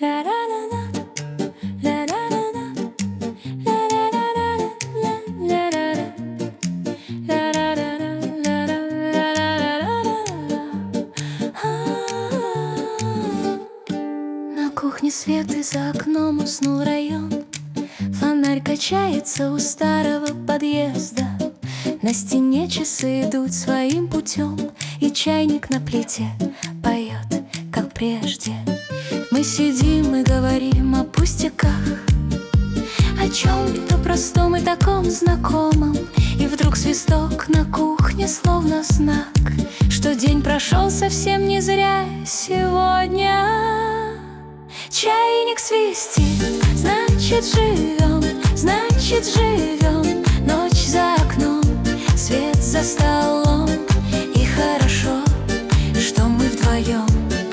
На кухне свет, и за окном уснул район. Фонарь качается у старого подъезда. На стене часы идут своим путем, и чайник на плите поет, как прежде. Мы сидим и говорим о пустяках, о чем-то простом и таком знакомом. И вдруг свисток на кухне, словно знак, что день прошел совсем не зря сегодня. Чайник свистит, значит живем, значит живем. Ночь за окном, свет за столом, и хорошо, что мы вдвоем.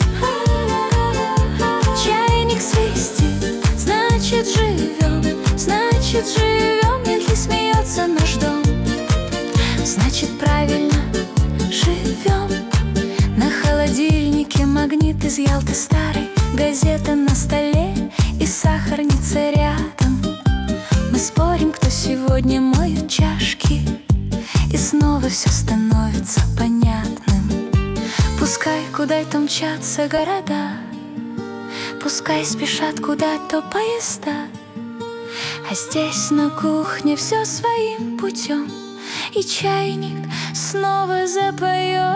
Чайник свистит, значит живем, значит живем. Если смеется наш дом, значит правильно живем. На холодильнике магнит из Ялты старый, газета на столе и сахарница рядом. Мы спорим, кто сегодня моет чашки, и снова все становится понятным. Пускай куда-то мчатся города, пускай спешат куда-то поезда, а здесь на кухне все своим путем, и чайник снова запоет.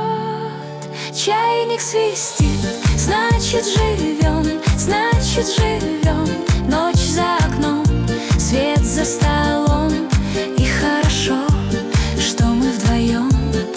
Чайник свистит, значит живем, значит живем. Ночь за окном, свет за столом, и хорошо, что мы вдвоем.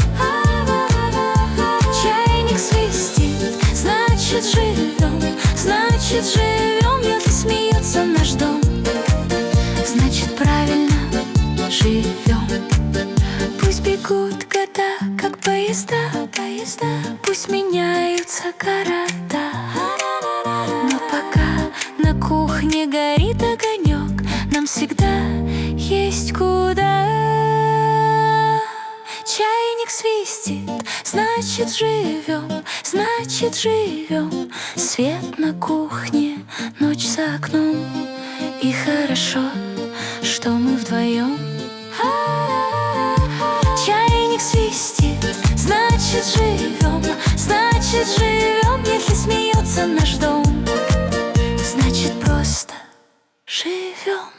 Чайник свистит, значит живем, значит живем. Если смеется наш дом, значит правильно живем. Пусть бегут года, как поезда, поезда, пусть меняются города, но пока на кухне горит огонек, нам всегда есть куда. Чайник свистит, значит живем, значит живем. Свет на кухне, ночь за окном, и хорошо, что мы вдвоем. Чайник свистит, значит живем, значит живем. Если смеется наш дом, значит просто живем.